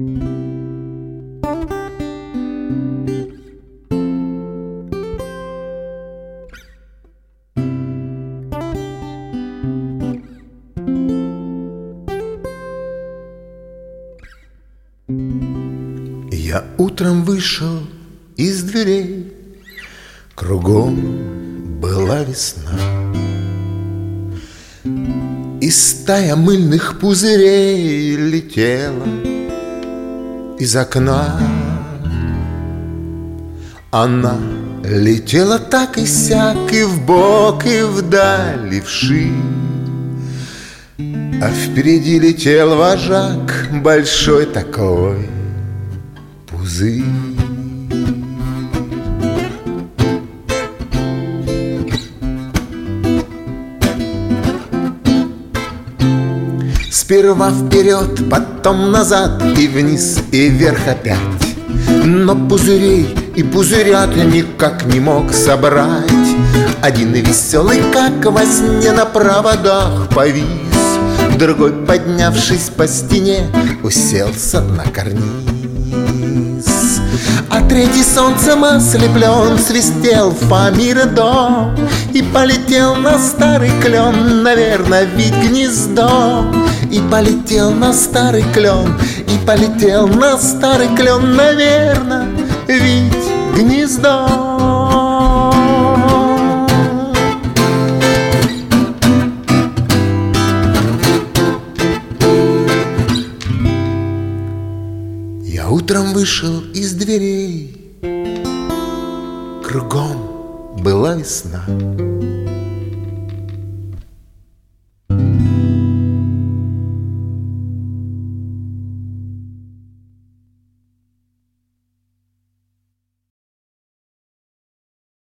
Я утром вышел из дверей, кругом была весна, и стая мыльных пузырей летела из окна. Она летела так и сяк, и вбок, и вдаль, и вширь. А впереди летел вожак, большой такой пузырь. Сперва вперед, потом назад, и вниз, и вверх опять. Но пузырей и пузырят никак не мог собрать. Один веселый, как во сне, на проводах повис, другой, поднявшись по стене, уселся на карниз. А третий солнцем ослеплен свистел фа ми ре до и полетел на старый клен, наверно, ведь гнездо. И полетел на старый клен, и полетел на старый клен, наверно, ведь гнездо. Я утром вышел из дверей, кругом была весна.